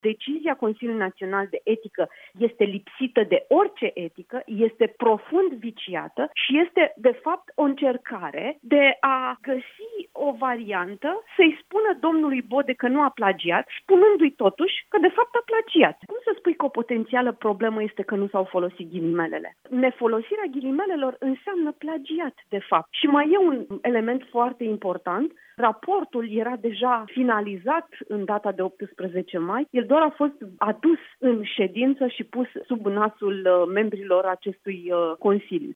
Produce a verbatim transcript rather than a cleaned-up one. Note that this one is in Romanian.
decizia Consiliului Național de Etică este lipsită de orice etică, este profund viciată și este, de fapt, o încercare de a găsi o variantă să-i spună domnului Bode că nu a plagiat, spunându-i totuși că, de fapt, a plagiat. Cum să spui că o potențială problemă este că nu s-au folosit ghilimelele? Nefolosirea ghilimelelor înseamnă plagiat, de fapt. Și mai e un element foarte important. Raportul era deja finalizat în data de optsprezece mai, el doar a fost adus în ședință și pus sub nasul membrilor acestui Consiliu.